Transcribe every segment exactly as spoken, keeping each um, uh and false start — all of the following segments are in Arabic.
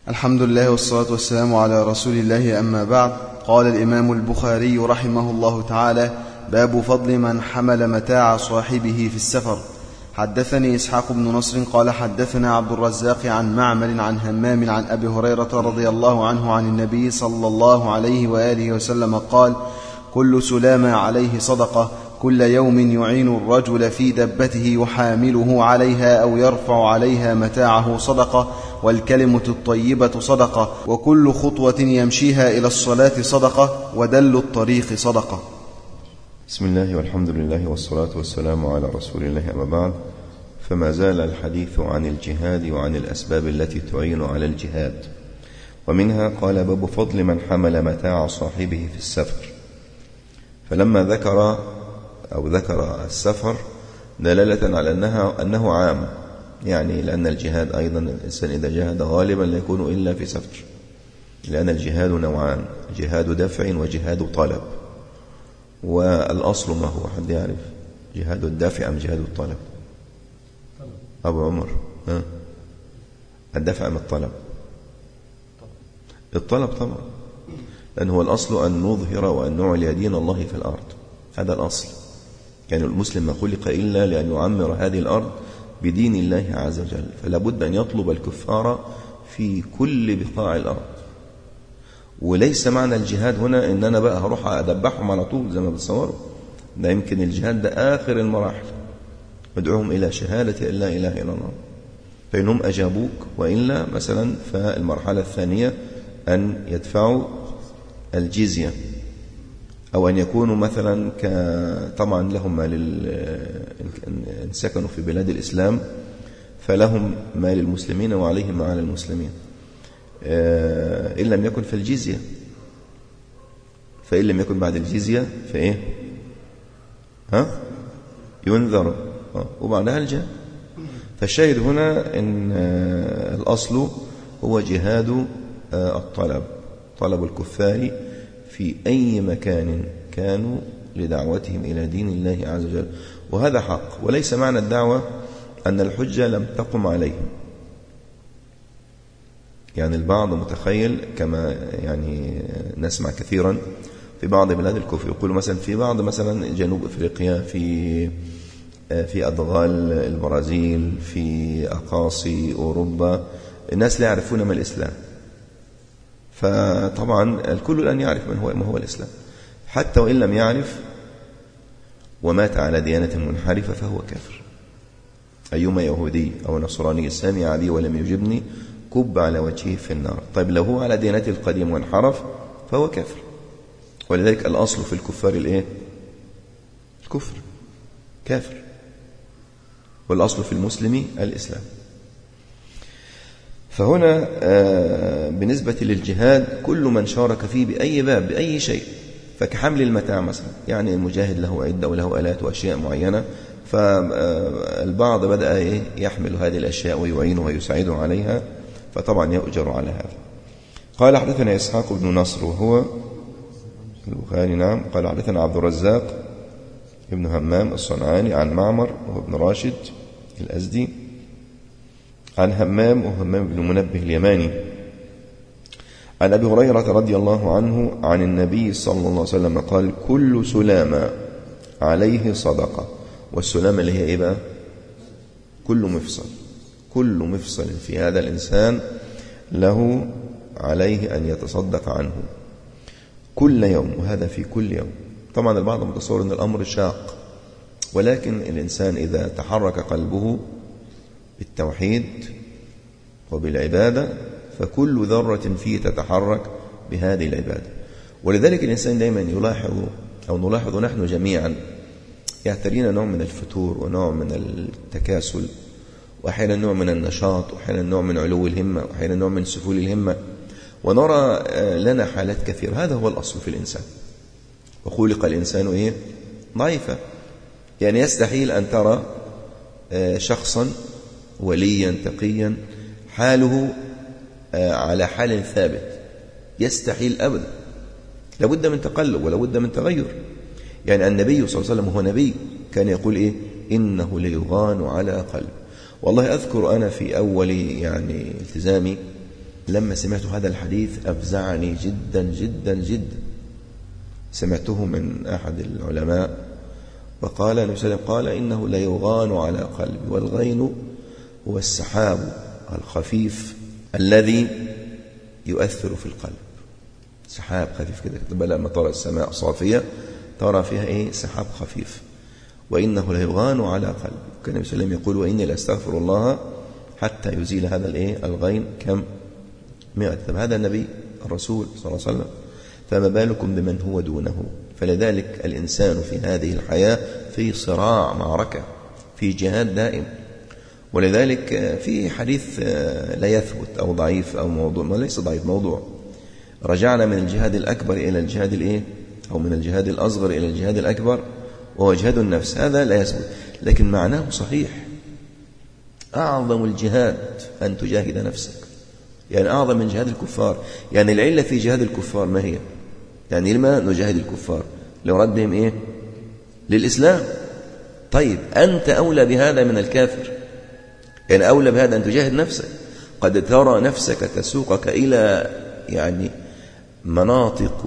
الحمد لله والصلاة والسلام على رسول الله، أما بعد. قال الإمام البخاري رحمه الله تعالى: باب فضل من حمل متاع صاحبه في السفر. حدثني إسحاق بن نصر قال حدثنا عبد الرزاق عن معمر عن همام عن أبي هريرة رضي الله عنه عن النبي صلى الله عليه وآله وسلم قال: كل سلامة عليه صدقة، كل يوم يعين الرجل في دبته يحامله عليها أو يرفع عليها متاعه صدقة، والكلمة الطيبة صدقة، وكل خطوة يمشيها إلى الصلاة صدقة، ودل الطريق صدقة. بسم الله والحمد لله والصلاة والسلام على رسول الله، أما بعد. فما زال الحديث عن الجهاد وعن الأسباب التي تعين على الجهاد، ومنها قال: باب فضل من حمل متاع صاحبه في السفر. فلما ذكر أو ذكر السفر دلالة على أنها أنه عام، يعني لأن الجهاد أيضا الإنسان إذا جاهد غالبا لا يكون إلا في سفر، لأن الجهاد نوعان: جهاد دفع وجهاد طلب. والأصل ما هو؟ حد يعرف؟ جهاد الدفع أم جهاد الطلب؟ أبو عمر، ها؟ الدفع أم الطلب؟ الطلب طبعا، لأن هو الأصل أن نظهر وأن نعلي دين الله في الأرض، هذا الأصل. يعني المسلم ما خلق إلا لأن يعمر هذه الأرض بدين الله عز وجل، فلا بد أن يطلب الكفار في كل بقاع الأرض. وليس معنى الجهاد هنا إن أنا بقى هروح أدبحهم على طول زي ما بتصوروا، ده يمكن الجهاد ده آخر المراحل، ادعوهم إلى شهادة أن لا إله إلا الله، فإنهم أجابوك، وإلا مثلا فالمرحلة الثانية أن يدفعوا الجزية، أو أن يكونوا مثلا ك... طبعا لهم ما لل... إن سكنوا في بلاد الإسلام فلهم ما للمسلمين وعليهم ما على المسلمين، إن لم يكن في الجزية، فإن لم يكن بعد الجزية فإيه؟ ها؟ ينذر، وبعدها الجهاد. فالشاهد هنا إن الأصل هو جهاد الطلب، طلب الكفار في أي مكان كانوا لدعوتهم إلى دين الله عز وجل، وهذا حق. وليس معنى الدعوة أن الحجة لم تقم عليهم. يعني البعض متخيل كما يعني نسمع كثيرا في بعض بلاد الكفر، يقول مثلا في بعض مثلا جنوب أفريقيا، في في أدغال البرازيل، في أقاصي أوروبا، الناس لا يعرفون ما الإسلام. فطبعا الكل الآن يعرف من هو ما هو الإسلام، حتى وإن لم يعرف ومات على ديانة منحرفة فهو كافر. أيما يهودي أو نصراني سمع بي ولم يجبني كب على وجهه في النار. طيب لو هو على ديانته القديم وانحرف فهو كافر. ولذلك الأصل في الكفار الإيه؟ الكفر، كافر. والأصل في المسلم الإسلام. فهنا بالنسبة للجهاد كل من شارك فيه بأي باب بأي شيء، فكحمل المتاع مثلا، يعني المجاهد له عدة وله آلات وأشياء معينة، فالبعض بدأ يحمل هذه الأشياء ويعينه ويساعده عليها، فطبعا يؤجر على هذا. قال حدثنا إسحاق بن نصر وهو البخاري، نعم. قال حدثنا عبد الرزاق ابن همام الصنعاني عن معمر وهو ابن راشد الأزدي عن همام وهمام بن منبه اليماني عن أبي هريرة رضي الله عنه عن النبي صلى الله عليه وسلم قال: كل سلامة عليه صدقة. والسلامة اللي هي إيه بقى؟ كل مفصل، كل مفصل في هذا الإنسان له عليه أن يتصدق عنه كل يوم، وهذا في كل يوم. طبعا البعض متصور أن الأمر شاق، ولكن الإنسان إذا تحرك قلبه بالتوحيد وبالعبادة فكل ذرة فيه تتحرك بهذه العبادة. ولذلك الإنسان دائما يلاحظ أو نلاحظ نحن جميعا يعترينا نوع من الفتور ونوع من التكاسل، وأحيانا نوع من النشاط، وأحيانا نوع من علو الهمة، وأحيانا نوع من سفول الهمة، ونرى لنا حالات كثيرة. هذا هو الأصل في الإنسان، وخلق الإنسان إيه؟ ضعيفا. يعني يستحيل أن ترى شخصا وليا تقيا حاله على حال ثابت، يستحيل أبدا، لابد من تقلب ولابد من تغير. يعني النبي صلى الله عليه وسلم هو نبي، كان يقول إيه؟ إنه ليغان على قلب. والله أذكر أنا في أول يعني التزامي لما سمعت هذا الحديث أفزعني جدا جدا جدا. سمعته من أحد العلماء وقال النبي صلى الله عليه وسلم قال إنه لا يغان على قلبي، والغين هو السحاب الخفيف الذي يؤثر في القلب. سحاب خفيف كده، لما ترى السماء صافية ترى فيها إيه؟ سحاب خفيف. وإنه لا يغان على قلبي. كان النبي صلى الله عليه وسلم يقول وإني لأستغفر الله حتى يزيل هذا الإيه؟ الغين كم؟ مئة. طب هذا النبي الرسول صلى الله عليه وسلم، فما بالكم بمن هو دونه؟ فلذلك الإنسان في هذه الحياة في صراع، معركة، في جهاد دائم. ولذلك في حديث لا يثبت أو ضعيف أو موضوع، ما ليس ضعيف، موضوع، رجعنا من الجهاد الأكبر إلى الجهاد الإيه؟ أو من الجهاد الأصغر إلى الجهاد الأكبر، وهو جهاد النفس. هذا لا يثبت، لكن معناه صحيح. أعظم الجهاد أن تجاهد نفسك، يعني أعظم من جهاد الكفار. يعني العلة في جهاد الكفار ما هي؟ يعني لما نجاهد الكفار؟ لو ردهم إيه؟ للإسلام. طيب أنت أولى بهذا من الكافر، يعني أولى بهذا أن تجاهد نفسك. قد ترى نفسك تسوقك إلى يعني مناطق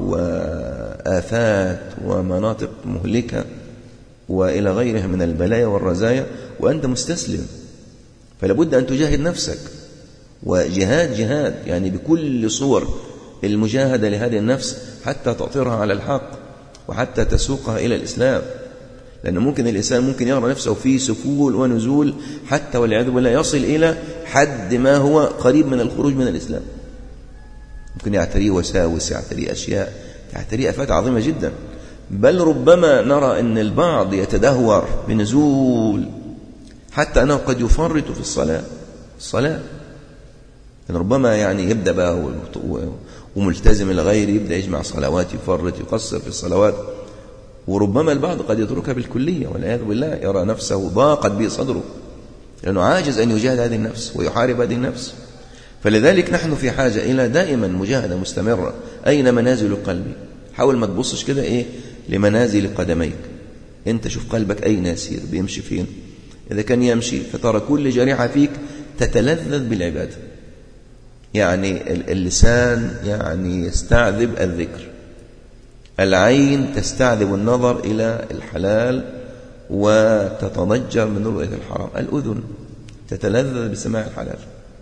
وآفات ومناطق مهلكة وإلى غيرها من البلايا والرزايا وأنت مستسلم، فلابد أن تجاهد نفسك. وجهاد جهاد يعني بكل صور المجاهدة لهذه النفس حتى تأطرها على الحق وحتى تسوقها إلى الإسلام. لأنه ممكن الإنسان ممكن يرى نفسه في سفول ونزول حتى والعياذ بالله يصل إلى حد ما هو قريب من الخروج من الإسلام. ممكن يعتريه وساوس، يعتريه أشياء، يعتريه آفات عظيمة جدا. بل ربما نرى أن البعض يتدهور بنزول حتى أنه قد يفرط في الصلاة الصلاة يعني ربما يعني يبدأ بقى وملتزم الغير، يبدأ يجمع صلوات، يفرط، يقصر في الصلوات. وربما البعض قد يتركها بالكلية والعياذ بالله، يرى نفسه ضاقت به صدره لأنه عاجز أن يجاهد هذه النفس ويحارب هذه النفس. فلذلك نحن في حاجة إلى دائما مجاهدة مستمرة. أين منازل قلبي؟ حاول ما تبصش كده إيه لمنازل قدميك. أنت شوف قلبك أين يسير، بيمشي فين. إذا كان يمشي فترى كل جريحة فيك تتلذذ بالعبادة. يعني اللسان يعني يستعذب الذكر، العين تستعذب النظر إلى الحلال وتتضجر من رؤية الحرام، الأذن تتلذذ بسماع الحلال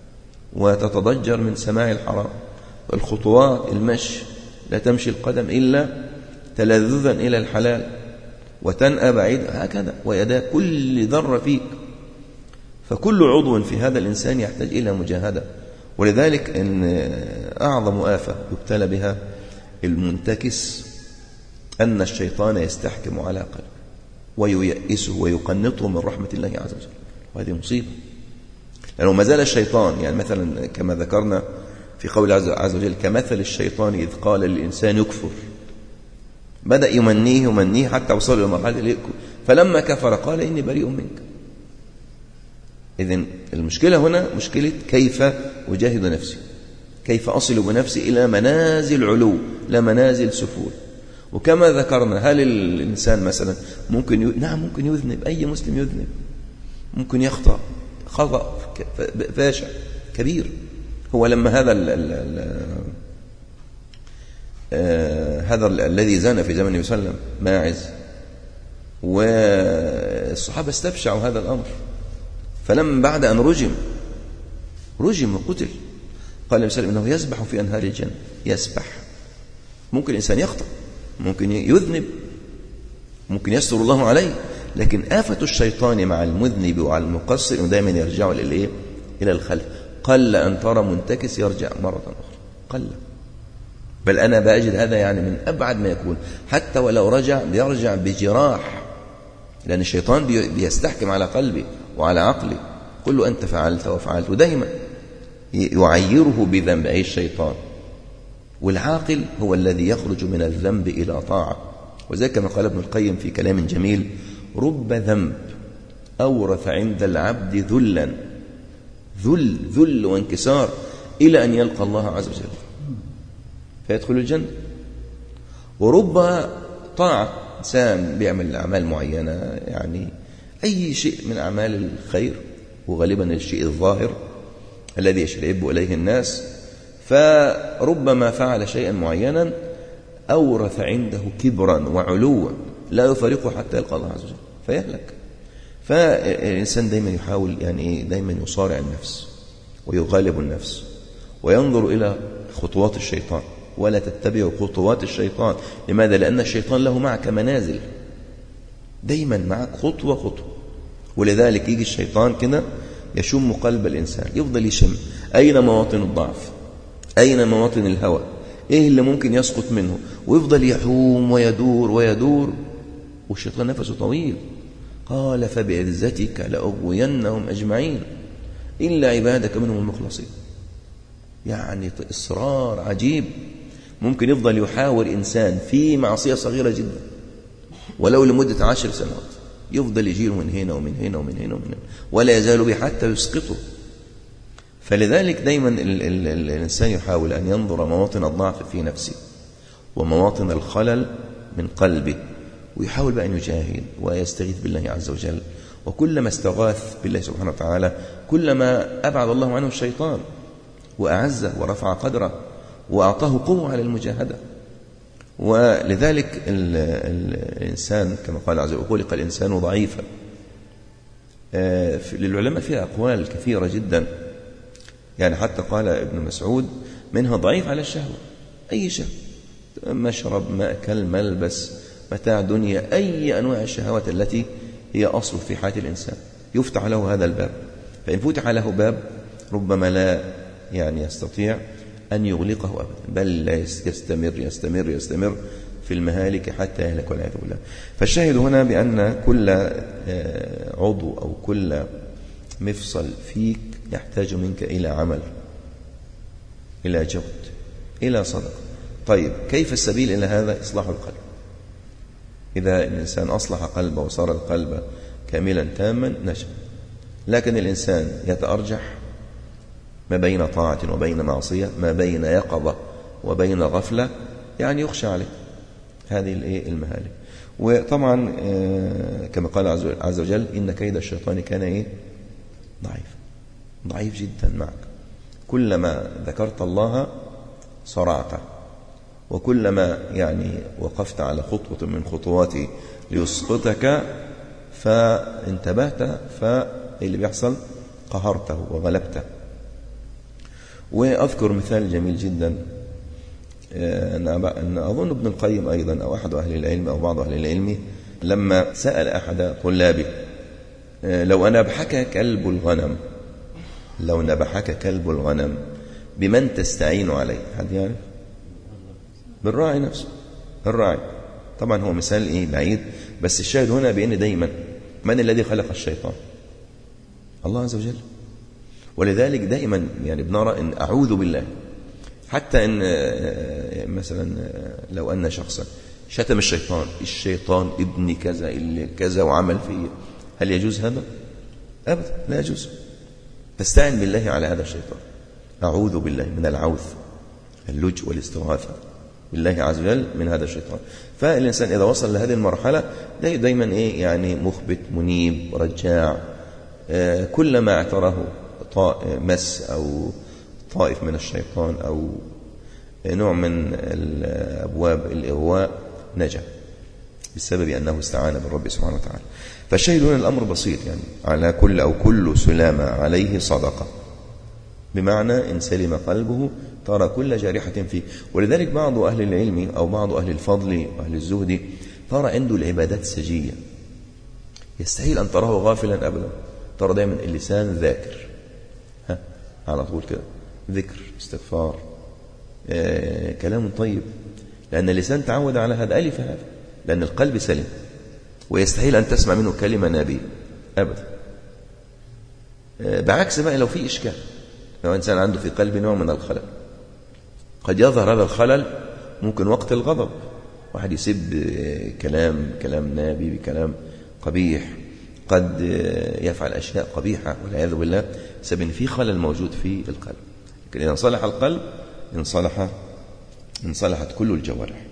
وتتضجر من سماع الحرام، الخطوات المشي لا تمشي القدم إلا تلذذا إلى الحلال وتنأى بعيد، هكذا. ويدا كل ذرة فيك، فكل عضو في هذا الإنسان يحتاج إلى مجاهدة. ولذلك إن أعظم آفة يبتلى بها المنتكس أن الشيطان يستحكم على قلبه وييئسه ويقنطه من رحمة الله عز وجل، وهذه مصيبة. لأنه ما زال الشيطان يعني مثلا كما ذكرنا في قول عز وجل كمثل الشيطان إذ قال للإنسان يكفر، بدأ يمنيه يمنيه حتى وصل إلى مرحلة فلما كفر قال إني بريء منك. إذن المشكلة هنا مشكلة كيف أجاهد نفسي، كيف أصل بنفسي إلى منازل علو لا منازل سفول. وكما ذكرنا هل الإنسان مثلا ممكن ي... نعم ممكن يذنب، أي مسلم يذنب، ممكن يخطأ خطأ فاشع كبير. هو لما هذا ال ال ال آه هذا ال الذي زنى في زمن النبي صلى الله عليه وسلم ماعز، والصحابة استبشعوا هذا الأمر، فلما بعد أن رجم رجم وقتل قال النبي صلى الله عليه وسلم إنه يسبح في أنهار الجنة. يسبح، ممكن الإنسان يخطأ، ممكن يذنب، ممكن يستر الله عليه، لكن آفة الشيطان مع المذنب وعلى المقصر إنه دائما يرجع إلى إلى الخلف. قل أن ترى منتكس يرجع مرة أخرى، قل. بل أنا بأجد هذا يعني من أبعد ما يكون، حتى ولو رجع بيرجع بجراح، لأن الشيطان بيستحكم على قلبي وعلى عقلي، قل له أنت فعلت وفعلت، ودائما يعيره بذنب أي الشيطان. والعاقل هو الذي يخرج من الذنب إلى طاعة. وذلك كما قال ابن القيم في كلام جميل: رب ذنب أورث عند العبد ذلا، ذل ذل وانكسار إلى أن يلقى الله عز وجل فيدخل الجنة. ورب طاعة، إنسان بيعمل أعمال معينة، يعني أي شيء من أعمال الخير، وغالبا الشيء الظاهر الذي يشرب إليه الناس، فربما فعل شيئا معينا أورث عنده كبرا وعلوا لا يفارقه حتى يلقى الله عز وجل فيهلك. فالإنسان دايما يحاول يعني دايما يصارع النفس ويغالب النفس وينظر إلى خطوات الشيطان ولا تتبع خطوات الشيطان. لماذا؟ لأن الشيطان له معك منازل، دايما معك خطوة خطوة. ولذلك يجي الشيطان كده يشم قلب الإنسان، يفضل يشم أين مواطن الضعف، أين مواطن الهوى، إيه اللي ممكن يسقط منه، ويفضل يحوم ويدور ويدور. والشيطان نفسه طويل. قال فبعزتك لأغوينهم أجمعين إلا عبادك منهم المخلصين. يعني إصرار عجيب. ممكن يفضل يحاور إنسان في معصية صغيرة جدا ولو لمدة عشر سنوات، يفضل يجيله من هنا ومن هنا ومن هنا ومن هنا ولا يزال به حتى يسقطه. فلذلك دايما ال ال ال الإنسان يحاول أن ينظر مواطن الضعف في نفسه ومواطن الخلل من قلبه، ويحاول بأن يجاهد ويستغيث بالله عز وجل. وكلما استغاث بالله سبحانه وتعالى كلما أبعد الله عنه الشيطان وأعزه ورفع قدره وأعطاه قوة على المجاهدة. ولذلك ال ال الإنسان كما قال عز وجل خلق الإنسان ضعيفا. للعلماء فيها أقوال كثيرة جدا، يعني حتى قال ابن مسعود منها ضعيف على الشهوة، أي شهوة، مشرب، مأكل، ملبس، متاع دنيا، أي أنواع الشهوات التي هي أصل في حياة الإنسان يفتح له هذا الباب. فإن فتح له باب ربما لا يعني يستطيع أن يغلقه أبدا، بل لا يستمر يستمر يستمر في المهالك حتى يهلك والعياذ بالله. فالشاهد هنا بأن كل عضو أو كل مفصل فيك يحتاج منك إلى عمل، إلى جهد، إلى صدقة. طيب كيف السبيل إلى هذا؟ إصلاح القلب. إذا الإنسان أصلح قلبه وصار القلب كاملا تاما نجم. لكن الإنسان يتأرجح ما بين طاعة وبين معصية، ما بين يقظة وبين غفلة، يعني يخشى عليه هذه المهالك. وطبعا كما قال عز وجل إن كيد الشيطان كان إيه؟ ضعيف ضعيف جدا معك. كلما ذكرت الله صرعت، وكلما يعني وقفت على خطوة من خطواته ليسقطك فانتبهت، فاللي بيحصل قهرته وغلبته. وأذكر مثال جميل جدا، أن أظن ابن القيم أيضا أو أحد أهل العلم أو بعض أهل العلم لما سأل أحد طلابه لو نبحك كلب الغنم لو نبحك كلب الغنم بمن تستعين عليه؟ حد يعرف؟ بالراعي نفسه، الراعي. طبعا هو مثال إيه بعيد، بس الشاهد هنا بأن دايما من الذي خلق الشيطان؟ الله عز وجل. ولذلك دائما يعني بنرى إن أعوذ بالله، حتى إن مثلا لو أن شخصا شتم الشيطان، الشيطان ابن كذا اللي كذا وعمل فيه، هل يجوز هذا؟ أبدا لا يجوز. تستعين بالله على هذا الشيطان. أعوذ بالله من العوذ، اللجوء والاستغاثة بالله عز وجل من هذا الشيطان. فالإنسان إذا وصل لهذه المرحلة دايما إيه يعني مخبت منيب رجاع، كلما اعتراه مس أو طائف من الشيطان أو نوع من الأبواب الإغواء نجا بسبب أنه استعان بالرب سبحانه وتعالى. فالشاهد هنا الأمر بسيط، يعني على كل أو كل سلامة عليه صدقة، بمعنى إن سلم قلبه ترى كل جارحة فيه. ولذلك بعض أهل العلم أو بعض أهل الفضل وأهل الزهد ترى عنده العبادات سجية، يستحيل أن تراه غافلا أبدا، ترى دائما اللسان ذاكر، ها على طول كده ذكر استغفار آه، كلام طيب، لأن اللسان تعود على هذا، ألف هذا، لأن القلب سلم، ويستحيل أن تسمع منه كلمة نابية أبدا. آه، بعكس بقى لو في إشكال، لو إنسان عنده في قلبه نوع من الخلل، قد يظهر هذا الخلل ممكن وقت الغضب، واحد يسب كلام كلام نابي بكلام قبيح، قد يفعل أشياء قبيحة والعياذ بالله بسبب إن في خلل موجود في القلب. لكن إذا انصلح القلب انصلح انصلحت كل الجوارح.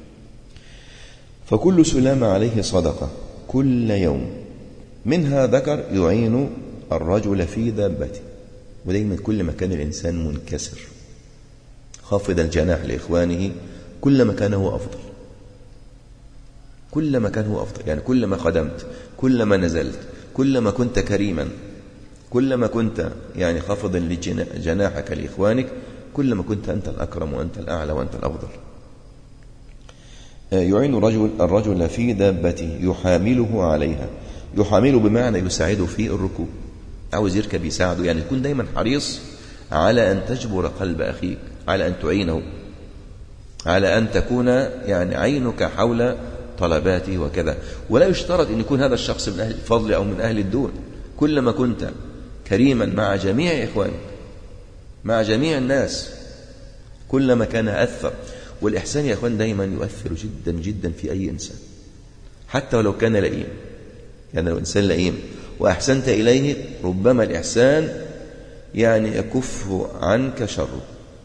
فكل سلامة عليه صدقة كل يوم، منها ذكر يعين الرجل في دابته. ودايما كل ما كان الإنسان منكسر خافض الجناح لإخوانه كلما كان هو أفضل، كلما كان هو أفضل، يعني كلما خدمت، كلما نزلت، كلما كنت كريما، كلما كنت يعني خافضا لجناحك لإخوانك، كلما كنت أنت الأكرم وأنت الأعلى وأنت الأفضل. يعين الرجل الرجل في دابته يحامله عليها، يحامله بمعنى يساعده في الركوب، عاوز يركب يساعده، يعني تكون دايما حريص على أن تجبر قلب أخيك، على أن تعينه، على أن تكون يعني عينك حول طلباته وكذا. ولا يشترط أن يكون هذا الشخص من أهل الفضل أو من أهل الدون، كلما كنت كريما مع جميع إخوانك، مع جميع الناس، كلما كان أثر. والإحسان يا إخوان دايما يؤثر جدا جدا في أي إنسان، حتى ولو كان لئيم. يعني لو إنسان لئيم وأحسنت إليه، ربما الإحسان يعني يكف عنك شره.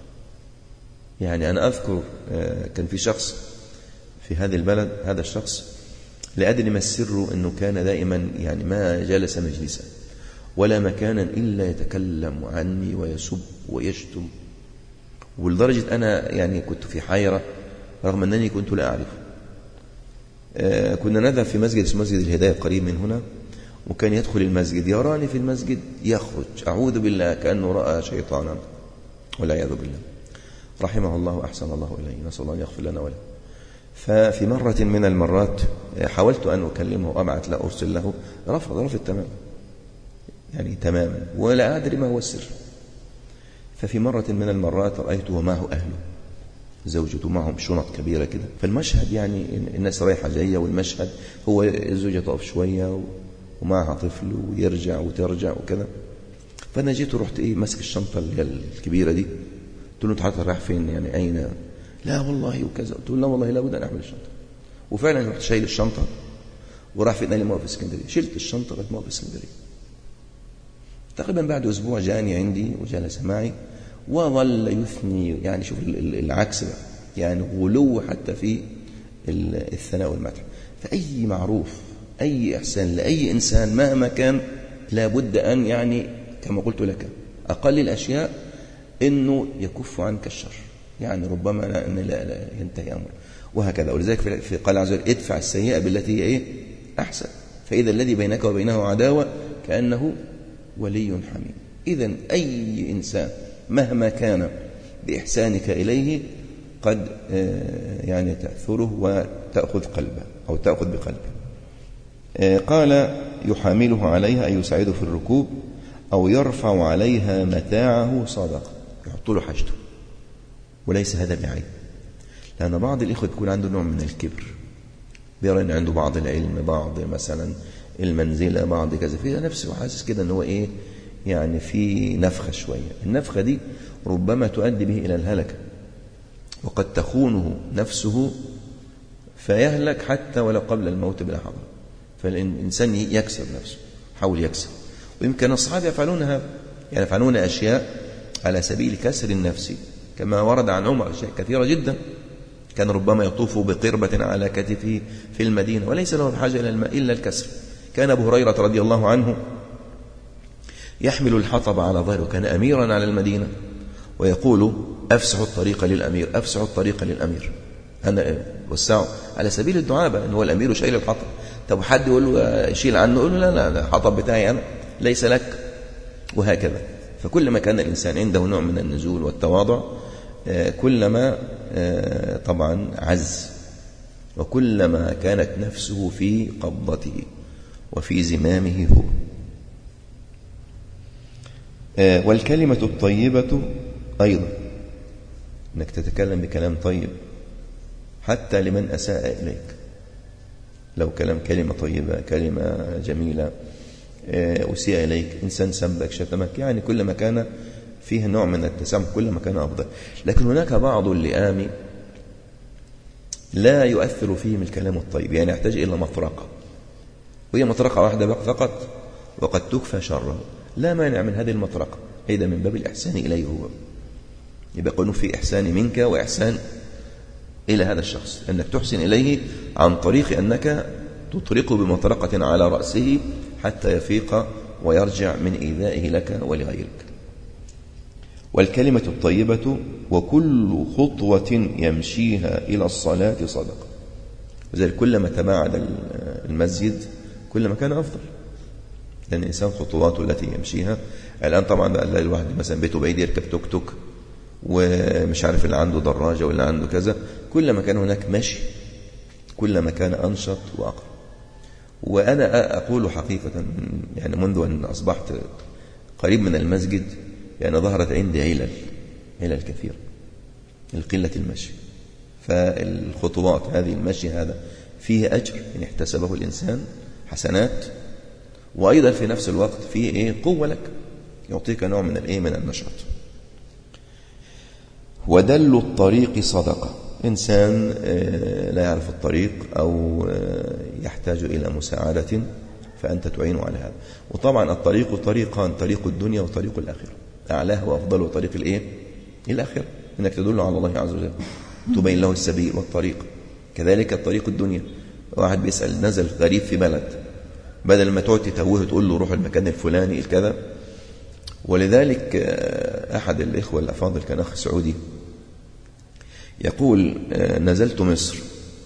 يعني أنا أذكر كان في شخص في هذه البلد، هذا الشخص لا أدري ما السر، أنه كان دائما يعني ما جلس مجلسا ولا مكانا إلا يتكلم عني ويسب ويشتم، ولدرجة أنا يعني كنت في حيرة رغم أنني كنت لا أعرفه. آه كنا نذهب في مسجد اسمه مسجد الهداية قريب من هنا، وكان يدخل المسجد يراني في المسجد يخرج أعوذ بالله كأنه رأى شيطانا والعياذ بالله. رحمه الله أحسن الله إليه، نسأل الله أن يغفر لنا وله. ففي مرة من المرات حاولت أن أكلمه وأبعث له أرسل له، رفض رفض تماما، يعني تماما، ولا أدري ما هو السر. ففي مرة من المرات رأيته معه أهله، زوجته معهم شنط كبيرة كده، فالمشهد يعني الناس رايحة جاية، والمشهد هو الزوجة تقف شوية ومعها طفل ويرجع وترجع وكذا. فأنا جيت ورحت إيه ماسك الشنطة اللي هي الكبيرة دي، قلت له أنت حضرتك رايح فين؟ يعني أين؟ لا والله وكذا. قلت له لا والله لابد أن أحمل الشنطة. وفعلا رحت شايل الشنطة وراح في نادي موقف اسكندرية، شلت الشنطة لغاية موقف اسكندرية. تقريبا بعد أسبوع جاني عندي وجلس معي وظل يثني، يعني شوف العكس بقى، يعني غلو حتى في الثناء والمدح. فأي معروف، أي إحسان لأي إنسان مهما كان لابد أن يعني كما قلت لك أقل الأشياء إنه يكف عنك الشر، يعني ربما لا, لا, لا ينتهي أمر وهكذا. ولذلك في قال عز وجل ادفع السيئة بالتي هي إيه أحسن، فإذا الذي بينك وبينه عداوة كأنه ولي حميم. إذن أي إنسان مهما كان بإحسانك إليه قد يعني تأثره وتأخذ قلبه أو تأخذ بقلبه. قال يحامله عليها أي يساعده في الركوب، أو يرفع عليها متاعه صدقة، يحط له حاجته. وليس هذا بعيب، لأن بعض الإخوة يكون عنده نوع من الكبر، بيرى أن عنده بعض العلم، بعض مثلا المنزلة، بعض كذا، في نفسه حاسس كده أنه إيه يعني في نفخة شوية. النفخة دي ربما تؤدي به إلى الهلكة، وقد تخونه نفسه فيهلك حتى ولو قبل الموت بلحظة. فالإنسان يكسر نفسه، حاول يكسر. ويمكن الصحابة يفعلون هذا، يعني يفعلون أشياء على سبيل كسر النفس، كما ورد عن عمر أشياء كثيرة جدا. كان ربما يطوف بقربة على كتفه في المدينة وليس له بحاجة إلى الماء إلا الكسر. كان أبو هريرة رضي الله عنه يحمل الحطب على ظهره، كان أميرا على المدينة، ويقول أفسحوا الطريق للأمير، أفسحوا الطريق للأمير، أنا وسعوا على سبيل الدعاء بقى، أنه هو الأمير شايل الحطب. طب حد يقول له يشيل عنه، يقول له لا لا لا الحطب بتاعي أنا ليس لك، وهكذا. فكلما كان الإنسان عنده نوع من النزول والتواضع كلما طبعا عز، وكلما كانت نفسه في قبضته وفي زمامه هو. والكلمة الطيبة أيضا، أنك تتكلم بكلام طيب حتى لمن أساء إليك، لو كلام كلمة طيبة، كلمة جميلة، أسيء إليك، إنسان سبك شتمك، يعني كلما كان فيه نوع من التسامح كلما كان أفضل. لكن هناك بعض اللئام لا يؤثر فيهم الكلام الطيب، يعني يحتاج إلى مطرقة، وهي مطرقة واحدة فقط وقد تكفى شره. لا مانع من هذه المطرقة، أيضا من باب الإحسان إليه هو، يبقى يكون في إحسان منك وإحسان إلى هذا الشخص، أنك تحسن إليه عن طريق أنك تطرقه بمطرقة على رأسه حتى يفيق ويرجع من إيذائه لك ولغيرك. والكلمة الطيبة وكل خطوة يمشيها إلى الصلاة صدقة. وذلك كلما تباعد المسجد كلما كان أفضل، لأن الإنسان خطواته التي يمشيها. الآن طبعا بقى الواحد مثلا بيته بعيد يركب توك توك ومش عارف اللي عنده دراجة واللي عنده كذا، كلما كان هناك مشي كلما كان أنشط وأقرب. وأنا أقول حقيقة يعني منذ أن أصبحت قريب من المسجد يعني ظهرت عندي علل علل كثيرة القلة المشي. فالخطوات هذه المشي هذا فيه أجر إن احتسبه الإنسان حسنات، وأيضا في نفس الوقت فيه إيه قوة لك، يعطيك نوع من الإيه من النشاط. ودل الطريق صدقة، إنسان لا يعرف الطريق أو يحتاج إلى مساعدة فأنت تعين على هذا. وطبعا الطريق طريقان، طريق الدنيا وطريق الآخرة، أعلاه وأفضله طريق الإيه الآخرة، إنك تدل على الله عز وجل تبين له السبيل والطريق. كذلك الطريق الدنيا، واحد بيسأل نزل غريب في بلد، بدل ما تقعد تتوه تقول له روح المكان الفلاني الكذا. ولذلك أحد الإخوة الأفاضل كان أخ سعودي يقول نزلت مصر،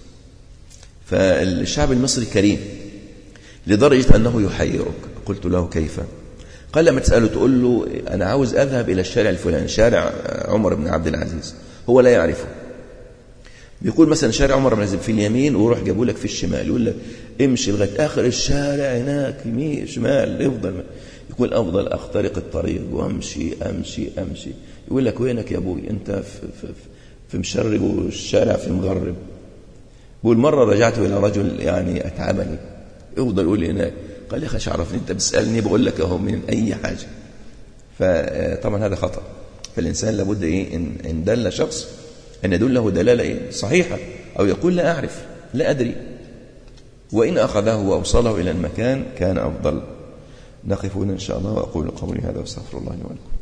فالشعب المصري كريم لدرجة أنه يحيرك. قلت له كيف؟ قال لما تسأله تقول له أنا عاوز أذهب إلى الشارع الفلاني، شارع عمر بن عبد العزيز، هو لا يعرفه. بيقول مثلا شارع عمر بن عبد العزيز في اليمين وروح جابوا لك في الشمال، يقول لك امشي لغاية آخر الشارع هناك يمين شمال افضل. يقول أفضل أخترق الطريق وأمشي أمشي أمشي. يقول لك وينك يا أبوي أنت في, في, في مشرق والشارع في مغرب. بقول مرة رجعت إلى رجل يعني أتعبني، يفضل يقول لي هناك. قال لي أخي عرفني أنت بتسألني بقول لك أهو من أي حاجة. فطبعا هذا خطأ. فالإنسان لابد إيه إن دل شخص أن يدله دلالة إيه صحيحة، أو يقول لا أعرف لا أدري، وإن أخذه وأوصله إلى المكان كان أفضل. نقف هنا إن شاء الله، وأقول قولي هذا واستغفر الله لي ولكم.